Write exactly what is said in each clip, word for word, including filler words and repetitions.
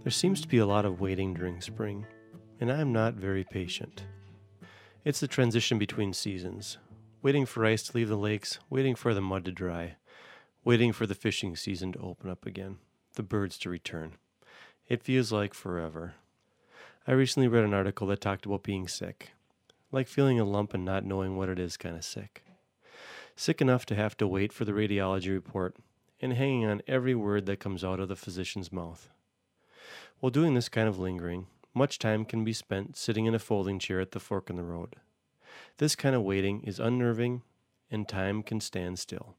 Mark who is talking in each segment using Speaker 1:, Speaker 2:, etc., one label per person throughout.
Speaker 1: There seems to be a lot of waiting during spring, and I am not very patient. It's the transition between seasons, waiting for ice to leave the lakes, waiting for the mud to dry, waiting for the fishing season to open up again, the birds to return. It feels like forever. I recently read an article that talked about being sick, like feeling a lump and not knowing what it is kind of sick. Sick enough to have to wait for the radiology report and hanging on every word that comes out of the physician's mouth. While doing this kind of lingering, much time can be spent sitting in a folding chair at the fork in the road. This kind of waiting is unnerving, and time can stand still.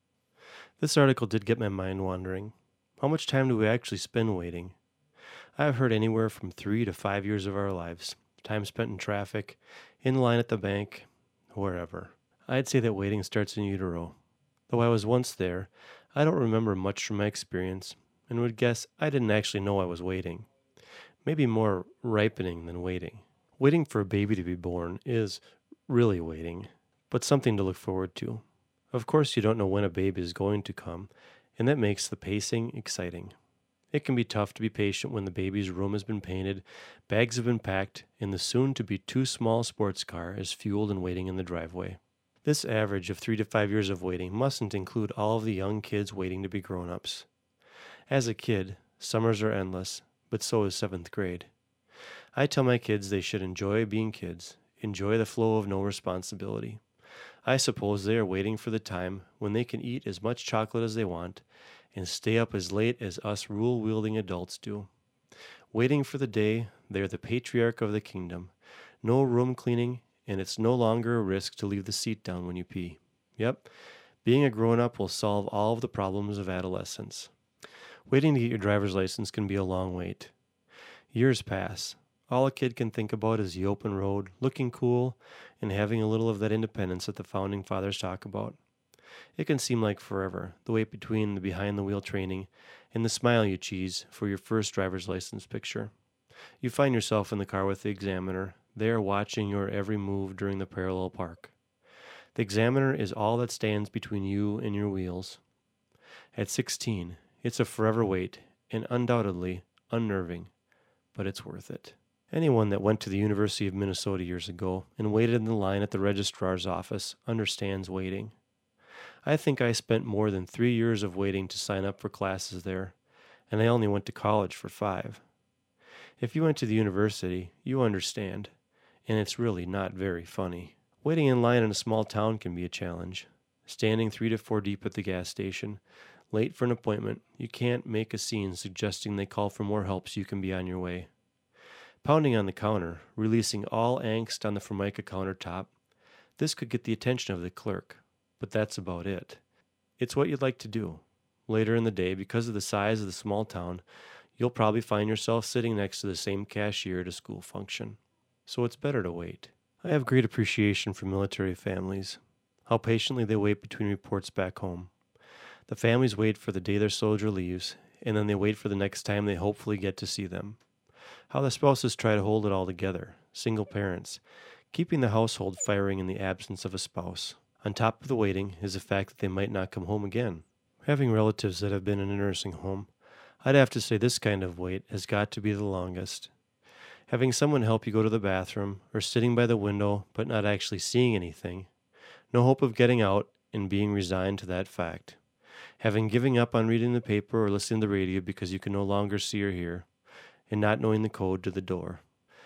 Speaker 1: This article did get my mind wandering. How much time do we actually spend waiting? I have heard anywhere from three to five years of our lives, time spent in traffic, in line at the bank, wherever. I'd say that waiting starts in utero. Though I was once there, I don't remember much from my experience, and would guess I didn't actually know I was waiting. Maybe more ripening than waiting. Waiting for a baby to be born is really waiting, but something to look forward to. Of course, you don't know when a baby is going to come, and that makes the pacing exciting. It can be tough to be patient when the baby's room has been painted, bags have been packed, and the soon-to-be too small sports car is fueled and waiting in the driveway. This average of three to five years of waiting mustn't include all of the young kids waiting to be grown-ups. As a kid, summers are endless, but so is seventh grade. I tell my kids they should enjoy being kids, enjoy the flow of no responsibility. I suppose they are waiting for the time when they can eat as much chocolate as they want and stay up as late as us rule-wielding adults do. Waiting for the day they are the patriarch of the kingdom. No room cleaning, and it's no longer a risk to leave the seat down when you pee. Yep, being a grown-up will solve all of the problems of adolescence. Waiting to get your driver's license can be a long wait. Years pass. All a kid can think about is the open road, looking cool, and having a little of that independence that the Founding Fathers talk about. It can seem like forever, the wait between the behind-the-wheel training and the smile you cheese for your first driver's license picture. You find yourself in the car with the examiner. They are watching your every move during the parallel park. The examiner is all that stands between you and your wheels. At sixteen, it's a forever wait, and undoubtedly unnerving, but it's worth it. Anyone that went to the University of Minnesota years ago and waited in the line at the registrar's office understands waiting. I think I spent more than three years of waiting to sign up for classes there, and I only went to college for five. If you went to the university, you understand, and it's really not very funny. Waiting in line in a small town can be a challenge. Standing three to four deep at the gas station, late for an appointment, you can't make a scene suggesting they call for more help so you can be on your way. Pounding on the counter, releasing all angst on the Formica countertop, this could get the attention of the clerk, but that's about it. It's what you'd like to do. Later in the day, because of the size of the small town, you'll probably find yourself sitting next to the same cashier at a school function. So it's better to wait. I have great appreciation for military families, how patiently they wait between reports back home. The families wait for the day their soldier leaves, and then they wait for the next time they hopefully get to see them. How the spouses try to hold it all together, single parents, keeping the household firing in the absence of a spouse. On top of the waiting is the fact that they might not come home again. Having relatives that have been in a nursing home, I'd have to say this kind of wait has got to be the longest. Having someone help you go to the bathroom, or sitting by the window but not actually seeing anything, no hope of getting out and being resigned to that fact. Having given up on reading the paper or listening to the radio because you can no longer see or hear, and not knowing the code to the door.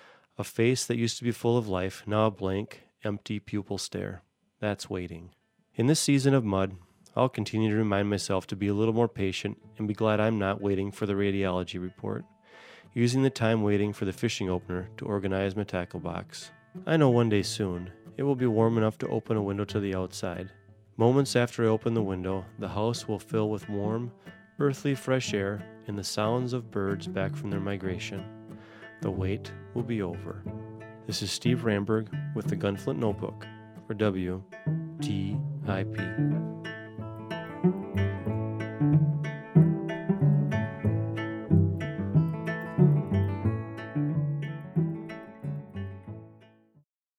Speaker 1: A face that used to be full of life, now a blank, empty pupil stare. That's waiting. In this season of mud, I'll continue to remind myself to be a little more patient and be glad I'm not waiting for the radiology report, using the time waiting for the fishing opener to organize my tackle box. I know one day soon, it will be warm enough to open a window to the outside. Moments after I open the window, the house will fill with warm, earthly fresh air and the sounds of birds back from their migration. The wait will be over. This is Steve Ramberg with the Gunflint Notebook for W T I P.